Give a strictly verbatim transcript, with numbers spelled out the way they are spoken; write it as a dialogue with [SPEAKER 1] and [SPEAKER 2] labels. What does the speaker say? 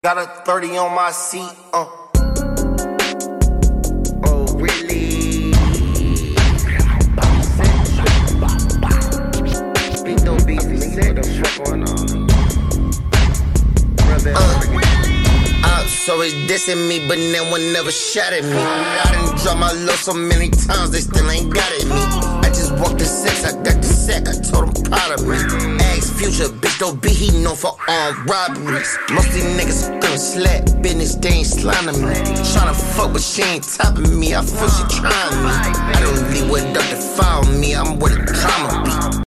[SPEAKER 1] Got a thirty on my seat, uh. Oh, really? Beat no beats, nigga, what the fuck going on? Uh, uh, so it's dissing me, but no one never shot at me. I done dropped my low so many times, they still ain't got at me. I just walked the six, I got the sack, I told them proud of me. Ask Future, bitch, don't be he known for armed robberies. Most these niggas feelin' slap business, they ain't sliding me. Tryna fuck, but she ain't topping me, I feel she trying me. I don't leave what up to follow me, I'm what it tryna be.